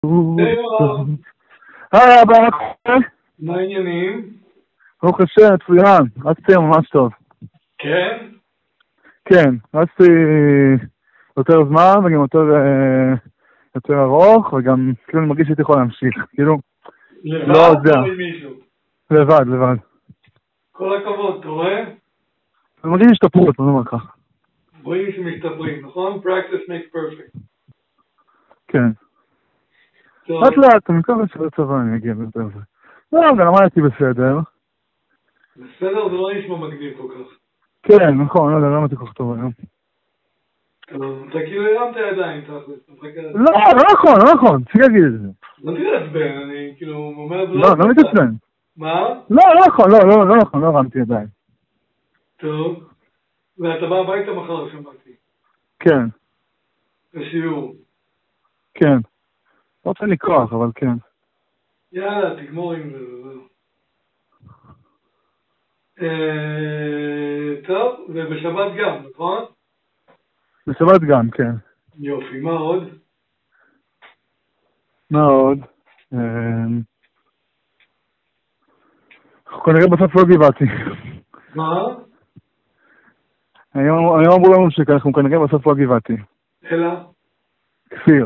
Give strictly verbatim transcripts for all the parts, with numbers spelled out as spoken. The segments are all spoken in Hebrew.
היי אבא, מה קורה? מה העניינים? ברוך השם, מצוין, רצתי ממש טוב. כן? כן, רצתי יותר זמן וגם יותר יותר ארוך, וגם כאילו אני מרגיש שהייתי יכול להמשיך, כאילו לבד לא יודע. או עם מישהו? לבד, לבד. כל הכבוד, אתה רואה? אני מרגיש השתפרות, אני אומר ככה. רואים שמשתפרים, נכון? Practice makes perfect. כן. טוב. לאט לאט, אני מקווה שבצבא אני אגיע יותר זה. לא, גם למדתי בסדר. בסדר, זה לא נשמע מגניב כל כך. כן, נכון, לא יודע, לא למדתי כל כך טוב היום. טוב, אתה כאילו הרמת ידיים, תכל'ס. לא, לא נכון, לא נכון, תפסיק להגיד את זה. לא תתעצבן, אני כאילו אומר את זה לא, לא מתעצבן. מה? לא, לא נכון, לא, לא, לא נכון, לא הרמתי ידיים. טוב. ואתה בא הביתה מחר, שמעתי. כן. לשיעור. כן. לא רוצה לי כוח, אבל כן. יאללה, תגמור עם זה, זהו. אה, טוב, ובשבת גם, נכון? בשבת גם, כן. יופי, מה עוד? מה עוד? אנחנו כנראה בסוף לא גבעתי. מה? היום אמרו לנו שאנחנו כנראה בסוף לא גבעתי. אלא? כפיר.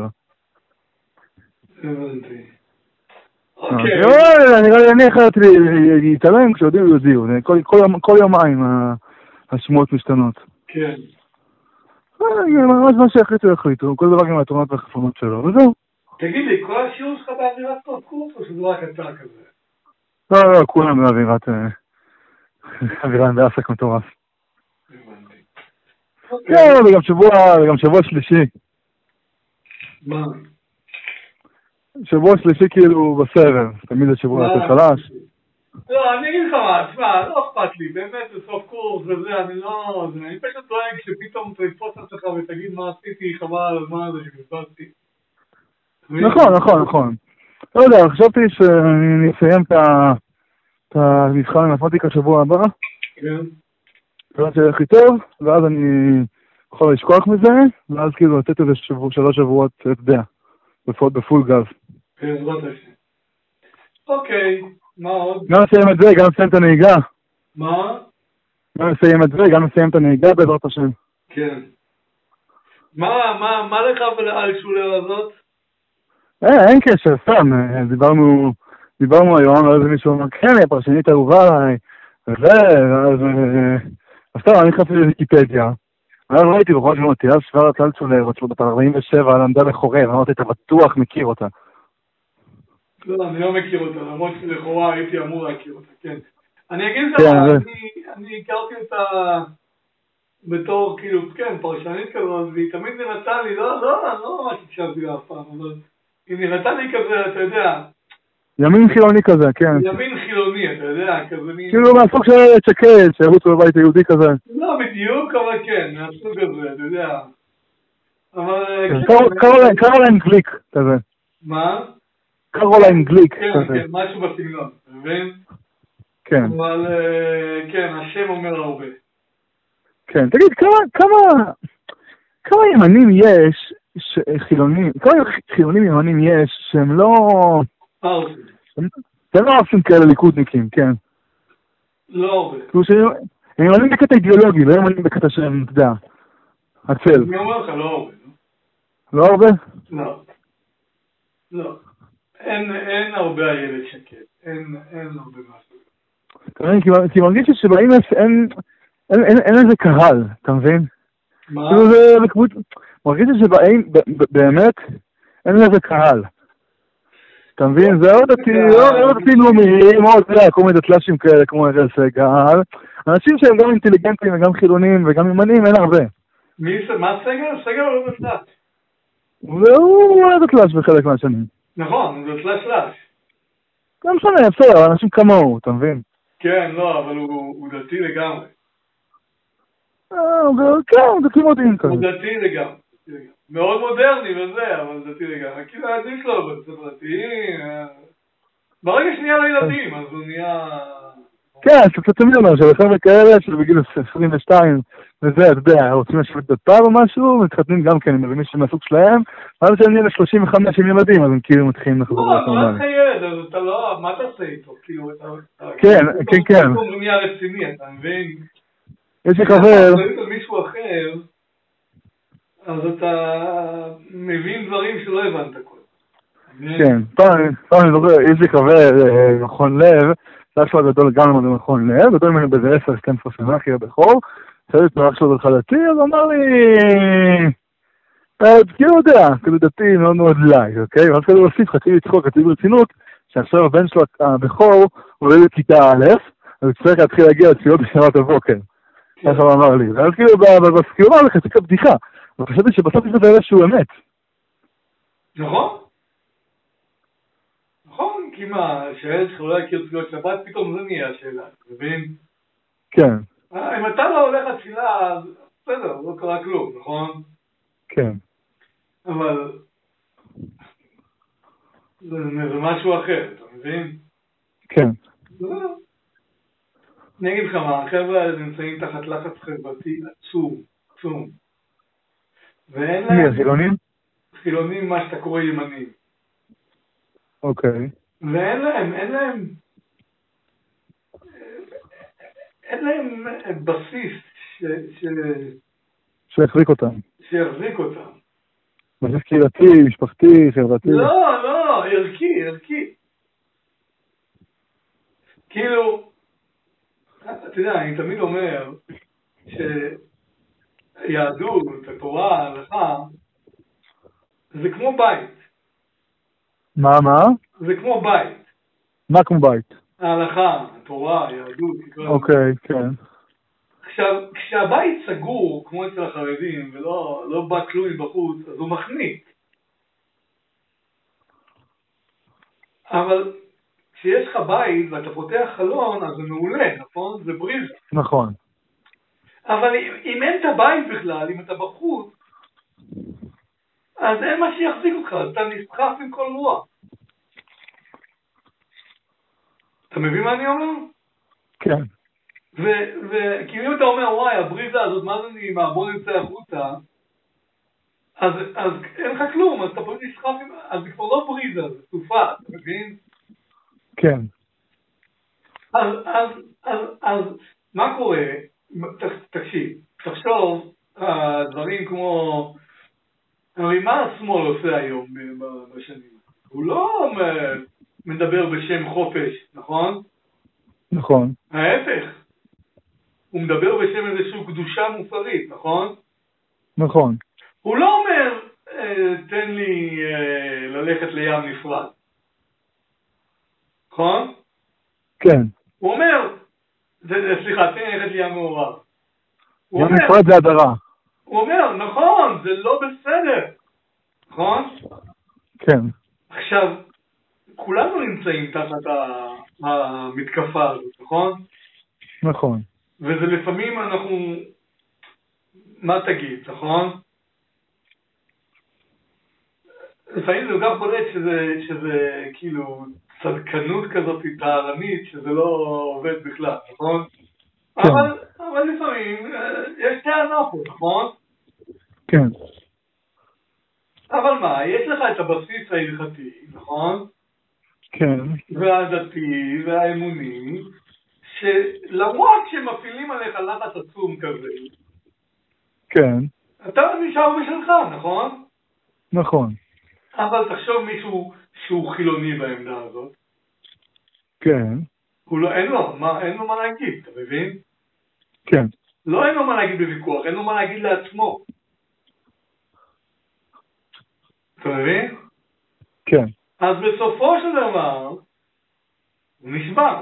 הבנתי. אוקיי. נראה לי אני החלטתי להתעלם כשהודיעו יודיעו. כל יומיים השמועות משתנות. כן. ממש מה שהחליטו החליטו, כל דבר עם התרונות והחפונות שלו, וזהו. תגיד לי, כל השיעור שלך באווירת סוף קורס או שזה רק אתה כזה? לא, לא, כולם באווירת אווירה בעסק מטורף. הבנתי. כן, וגם שבוע, וגם שבוע שלישי. מה? שבוע שלישי כאילו בסבב, תמיד זה שבוע יותר חלש. לא, אני אגיד לך מה, תשמע, לא אכפת לי, באמת זה סוף קורס וזה, אני לא... אני פשוט דואג שפתאום תתפוס את שלך ותגיד מה עשיתי, חבל על הזמן הזה שבזבזתי. נכון, נכון, נכון. לא יודע, חשבתי שאני אסיים את המבחן במתמטיקה שבוע הבא. כן. זה יהיה הכי טוב, ואז אני יכול לשכוח מזה, ואז כאילו לתת איזה שלוש שבועות, אתה יודע, בפול גז. בעזרת השם. אוקיי, מה עוד? גם נסיים את זה, גם נסיים את הנהיגה. מה? גם נסיים את זה, גם נסיים את הנהיגה בעזרת השם. כן. מה, מה, מה לך ולעל שולר הזאת? אה, אין קשר, סתם, דיברנו, דיברנו היום, ואז מישהו אמר, כן, הפרשנית אהובה עליי, וזה, ואז, אז טוב, אני חפתי לוויקיפדיה, ואז ראיתי בכל זאת, תיאר שוורץ אלטשולר, עוד בת ארבעים ושבע, למדה לחורב, אמרתי, אתה בטוח מכיר אותה. לא, אני לא מכיר אותה, למרות שלכאורה הייתי אמור להכיר אותה, כן. אני אגיד לך, אני הכרתי אותה בתור, כאילו, כן, פרשנית כזאת, והיא תמיד נראתה לי, לא, לא, לא ממש הקשבתי לה אף פעם, אבל היא נראתה לי כזה, אתה יודע. ימין חילוני כזה, כן. ימין חילוני, אתה יודע, כזה מין... כאילו מהסוג של שקד, שירוץ בבית היהודי כזה. לא בדיוק, אבל כן, מהסוג הזה, אתה יודע. אבל... קרוליין גליק כזה. מה? קרוליין גליק. כן, כן, משהו בסגנון, אתה מבין? כן. אבל כן, השם אומר הרבה. כן, תגיד, כמה כמה ימנים יש, חילונים, כמה חילונים ימנים יש שהם לא... ארסים. הם לא ארסים כאלה ליכודניקים, כן. לא הרבה. כאילו שהם ימנים בקטע אידיאולוגי, לא ימנים בקטע שהם, אתה יודע, הצל. אני אומר לך, לא הרבה. לא הרבה? לא. לא. אין הרבה הילד שקט. אין הרבה משהו. כי מרגיש שבאים אין איזה קהל, אתה מבין? מה? מרגיש שבאים באמת אין איזה קהל. אתה מבין? זה עוד דתיים לאומיים, עוד כל מיני דתל"שים כאלה כמו אראל סגל. אנשים שהם גם אינטליגנטים וגם חילונים וגם ימנים, אין הרבה. מה סגל? סגל הוא לא דתל"ש. והוא לא דתל"ש בחלק מהשנים. נכון, הוא דתל"ש. לא משנה, בסדר, אנשים כמוהו, אתה מבין? כן, לא, אבל הוא דתי לגמרי. כן, הוא דתי מודיעין כזה. הוא דתי לגמרי. מאוד מודרני וזה, אבל דתי לגמרי. כאילו הילדים שלו בצד דתיים. ברגע שנהיה לילדים, אז הוא נהיה כן, זה תמיד אומר שבחבר'ה כאלה שבגיל עשרים ושתיים וזה, אתה יודע, רוצים לשבת בפאב או משהו, מתחתנים גם כן עם מישהו מהסוג שלהם, אבל כשהם נהיה ל-שלושים וחמש עם ילדים, אז הם כאילו מתחילים לחזור לא, להיות אתה לא נורמלי. לך ילד, אז אתה לא, מה תעשה איתו? כאילו, אתה... כן, כן, כן. אתה נהיה רציני, אתה מבין? יש לי חבר... אם אתה מישהו אחר, אז אתה מבין דברים שלא הבנת כל. כן, פעם, פעם אני זוכר, יש לי חבר, מכון לב, זה היה שלו גדול גם למד במכון לב, גדול ממנו באיזה עשר שתים עשרה שנה, כי היה בכור, שאלתי את מרח שלו התחלתי, אז אמר לי, כאילו יודע, כזה דתי מאוד מאוד לייט, אוקיי? ואז כזה להוסיף, חצי לצחוק, חצי ברצינות, שעכשיו הבן שלו הבכור, הוא עולה לכיתה א', אז הוא צריך להתחיל להגיע לתפילות בשבת הבוקר. ככה הוא אמר לי, ואז כאילו בסקירה זה חצי כבדיחה, וחשבתי שבסוף יש לזה איזשהו אמת. נכון? נכון, כי מה, שהילד שלך לא יכיר תפילות שבת, פתאום זה נהיה השאלה, אתה מבין? כן. אם אתה לא הולך לתפילה, אז בסדר, לא קרה כלום, נכון? כן. אבל זה, זה משהו אחר, אתה מבין? כן. לא. אני אגיד לך מה, החבר'ה האלה נמצאים תחת לחץ חברתי עצום, עצום. ואין להם... מי, החילונים? חילונים, מה שאתה קורא ימנים. אוקיי. ואין להם, אין להם... אין להם בסיס ש... ש... שיחזיק אותם. שיחזיק אותם. בסיס קהילתי, משפחתי, חברתי. לא, לא, ערכי, ערכי. כאילו, אתה יודע, אני תמיד אומר שיהדות, התורה, ההלכה, זה כמו בית. מה, מה? זה כמו בית. מה כמו בית? ההלכה, התורה, היהדות. אוקיי, כן. עכשיו, כשהבית סגור, כמו אצל החרדים, ולא לא בא כלום מבחוץ, אז הוא מחניק. אבל כשיש לך בית ואתה פותח חלון, אז זה מעולה, נכון? זה בריזה. נכון. אבל אם, אם אין את הבית בכלל, אם אתה בחוץ, אז אין מה שיחזיק אותך, אתה נסחף עם כל רוח. אתה מבין מה אני אומר? כן. וכאילו אתה אומר, וואי, הבריזה הזאת, מה זה נעימה, בוא נמצא החוצה, אז, אז אין לך כלום, אז אתה פשוט נסחף עם... אז זה כבר לא בריזה, זה סופה, אתה מבין? כן. אז, אז, אז, אז, מה קורה? תקשיב, תחשוב, דברים כמו... הרי מה השמאל עושה היום בשנים? הוא לא מדבר בשם חופש, נכון? נכון. ההפך. הוא מדבר בשם איזושהי קדושה מוסרית, נכון? נכון. הוא לא אומר, תן לי ללכת לים נפרד. נכון? כן. הוא אומר, סליחה, תן לי ללכת לים מעורב. ים נפרד זה הדרה. הוא אומר, נכון, זה לא בסדר. נכון? כן. עכשיו, כולנו נמצאים תחת המתקפה הזאת, נכון? נכון. וזה לפעמים אנחנו, מה תגיד, נכון? לפעמים זה גם בולט שזה, שזה כאילו צדקנות כזאת טהרנית, שזה לא עובד בכלל, נכון? כן. אבל, אבל לפעמים יש טענה פה, נכון? כן. אבל מה, יש לך את הבסיס ההלכתי, נכון? כן. והדתי והאמוני, שלמרות שמפעילים עליך לחץ עצום כזה, כן. אתה נשאר בשלך, נכון? נכון. אבל תחשוב מישהו שהוא חילוני בעמדה הזאת. כן. הוא לא, אין לו, מה, אין לו מה להגיד, אתה מבין? כן. לא אין לו מה להגיד בוויכוח, אין לו מה להגיד לעצמו. אתה מבין? כן. אז בסופו של דבר, הוא נשבר.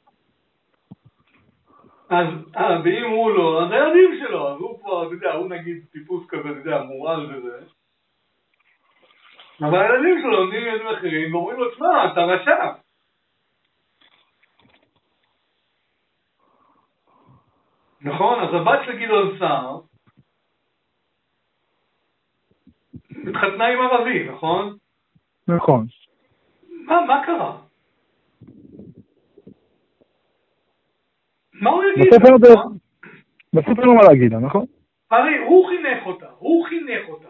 אז, ואם הוא לא, אז הילדים שלו, אז הוא כבר, אתה יודע, הוא נגיד טיפוס כזה, אתה יודע, מורל וזה. אבל הילדים שלו נהיים ילדים אחרים, ואומרים לו, תשמע, אתה רשע. נכון? אז הבת של גדעון סער, התחתנה עם ערבי, נכון? נכון. מה, מה קרה? מה הוא יגיד? בסוף אין לו מה להגיד, נכון? הרי הוא חינך אותה, הוא חינך אותה.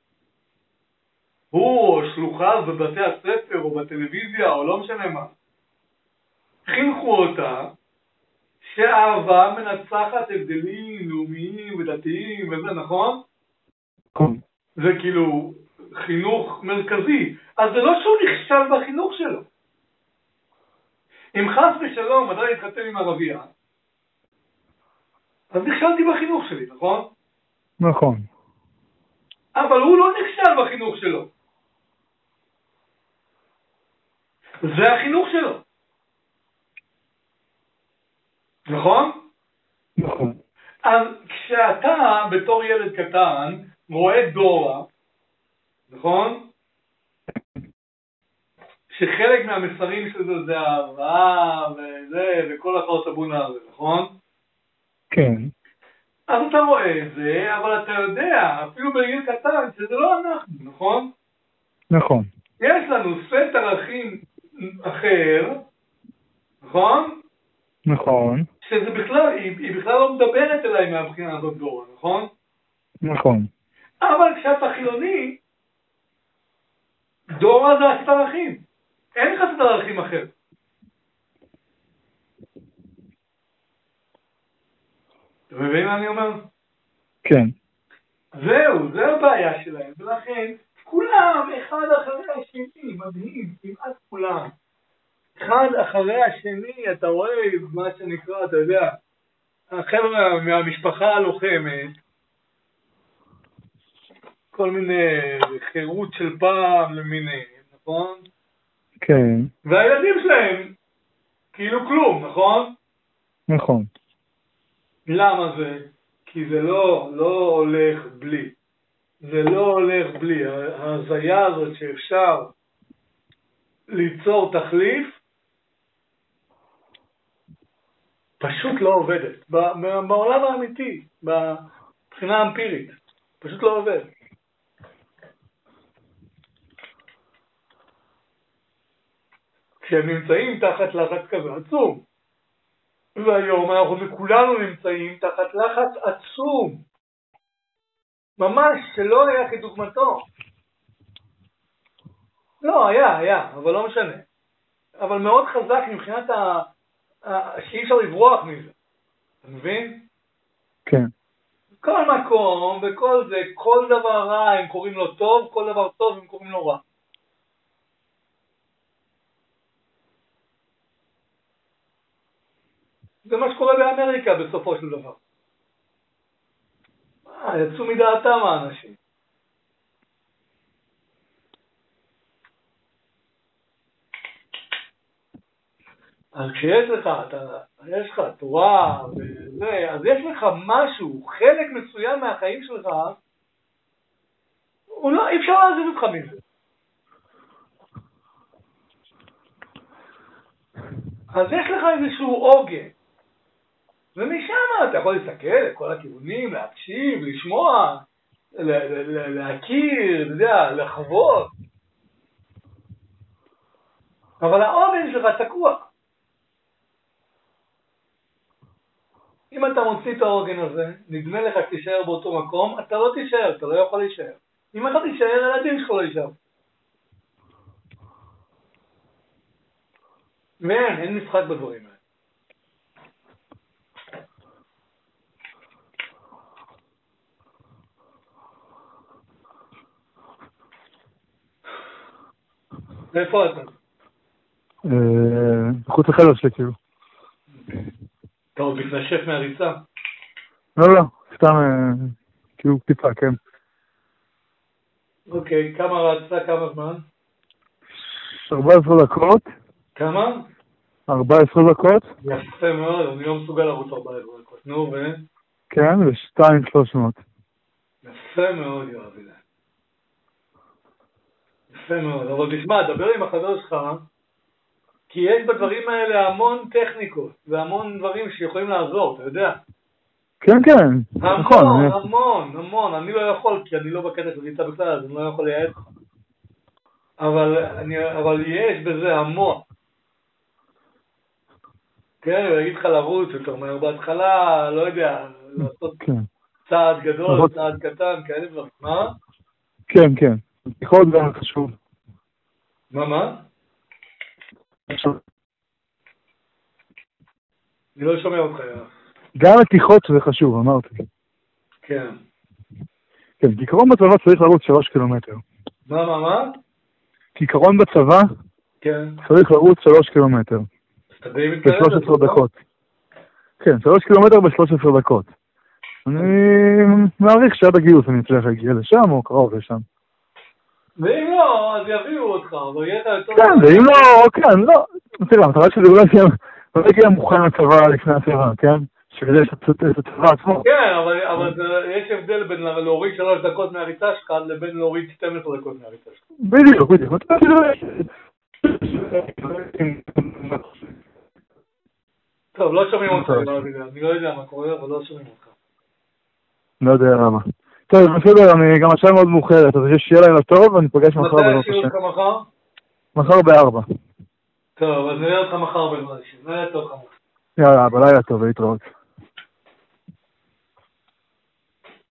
הוא או שלוחיו בבתי הספר או בטלוויזיה או לא משנה מה. חינכו אותה שאהבה מנצחת הבדלים לאומיים ודתיים וזה, נכון? כן. זה כאילו חינוך מרכזי. אז זה לא שהוא נכשל בחינוך שלו. אם חס ושלום עדיין התחתן עם ערבייה, אז נכשלתי בחינוך שלי, נכון? נכון. אבל הוא לא נכשל בחינוך שלו. זה החינוך שלו. נכון? נכון. אז כשאתה בתור ילד קטן רואה דורה, נכון? שחלק מהמסרים של זה זה אהבה וזה וכל אחרות הבונה הזה, נכון? כן. אז אתה רואה את זה, אבל אתה יודע, אפילו בגיל קטן, שזה לא אנחנו, נכון? נכון. יש לנו סט ערכים אחר, נכון? נכון. שזה בכלל, היא, היא בכלל לא מדברת אליי מהבחינה הזאת דורה, נכון? נכון. אבל כשאתה חילוני, דורה זה הסט ערכים. אין לך סט ערכים אחר. אתה מבין מה אני אומר? כן. זהו, זה הבעיה שלהם, ולכן כולם אחד אחרי השני, מדהים, כמעט כולם. אחד אחרי השני, אתה רואה מה שנקרא, אתה יודע, החבר'ה מהמשפחה הלוחמת, כל מיני חירות של פעם למיניהם, נכון? כן. והילדים שלהם, כאילו כלום, נכון? נכון. למה זה? כי זה לא, לא הולך בלי. זה לא הולך בלי. ההזיה הזאת שאפשר ליצור תחליף, פשוט לא עובדת. בעולם האמיתי, בבחינה האמפירית, פשוט לא עובד. כשהם נמצאים תחת לחץ כזה עצום, והיום אנחנו כולנו נמצאים תחת לחץ עצום, ממש שלא היה כדוגמתו. לא, היה, היה, אבל לא משנה. אבל מאוד חזק מבחינת ה... שאי אפשר לברוח מזה. אתה מבין? כן. כל מקום וכל זה, כל דבר רע הם קוראים לו טוב, כל דבר טוב הם קוראים לו רע. זה מה שקורה באמריקה בסופו של דבר. אה, יצאו מדעתם האנשים. אז כשיש לך, אתה, יש לך תורה וזה, אז יש לך משהו, חלק מסוים מהחיים שלך, הוא לא, אי אפשר להזיז אותך מזה. אז יש לך איזשהו עוגן, ומשם אתה יכול להסתכל לכל הכיוונים, להקשיב, לשמוע, להכיר, אתה יודע, לחוות. אבל העוגן שלך תקוע. אם אתה מוציא את העוגן הזה, נדמה לך שתישאר באותו מקום, אתה לא תישאר, אתה לא יכול להישאר. אם אתה תישאר, הילדים שלך לא יישאר. ואין, אין משחק בדברים האלה. איפה אתה? בחוץ לחדר שלי, כאילו. אתה עוד מתנשף מהריצה? לא, לא, סתם, כאילו, טיפה, כן. אוקיי, כמה רצת, כמה זמן? ארבע עשרה דקות. כמה? ארבע עשרה דקות. יפה מאוד, אני לא מסוגל לרוץ ארבע עשרה דקות. נו, ו... כן, ושתיים שלוש מאות. יפה מאוד, יואב. יפה מאוד, אבל תשמע, דבר עם החבר שלך, כי יש בדברים האלה המון טכניקות, והמון דברים שיכולים לעזור, אתה יודע? כן, כן, נכון. המון, המון, המון, אני לא יכול, כי אני לא בקטע של ריצה בכלל, אז אני לא יכול לייעץ. אבל, אני, אבל יש בזה המון. כן, הוא יגיד לך לרוץ יותר מהר בהתחלה, לא יודע, לעשות כן. צעד גדול, נכון. צעד קטן, כאלה דברים. מה? כן, כן. בטיחות גם חשוב. מה, מה? אני לא שומע אותך, יאללה. גם מתיחות זה חשוב, אמרתי. כן. כן, כעיקרון בצבא צריך לרוץ שלוש קילומטר. מה, מה, מה? כעיקרון בצבא כן. צריך לרוץ שלוש קילומטר. אתה די מתקרב ב-שלוש עשרה דקות. כן, שלוש קילומטר ב-שלוש עשרה דקות. אני מעריך שעד הגיוס אני אצליח להגיע לשם או קרוב לשם. ואם לא, אז יביאו אותך, אבל יהיה לך יותר... כן, ואם לא, כן, לא. תראה, המטרה שלי אולי תגיע מוכן לצבא לפני הצבא, כן? שכדי את הצבא עצמו. כן, אבל יש הבדל בין להוריד שלוש דקות מהריצה שלך לבין להוריד שתים עשרה דקות מהריצה שלך. בדיוק, בדיוק. טוב, לא שומעים אותך, אני לא יודע מה קורה, אבל לא שומעים אותך. לא יודע למה. טוב, בסדר, אני גם השעה מאוד מאוחרת, אז יש שיהיה לילה טוב, ואני פוגש מחר מתי בעזרת השיעור השם. שלך מחר? מחר בארבע. טוב, אז נראה אותך מחר בעזרת השם. לילה טוב, חמור. יאללה, בלילה טוב, להתראות.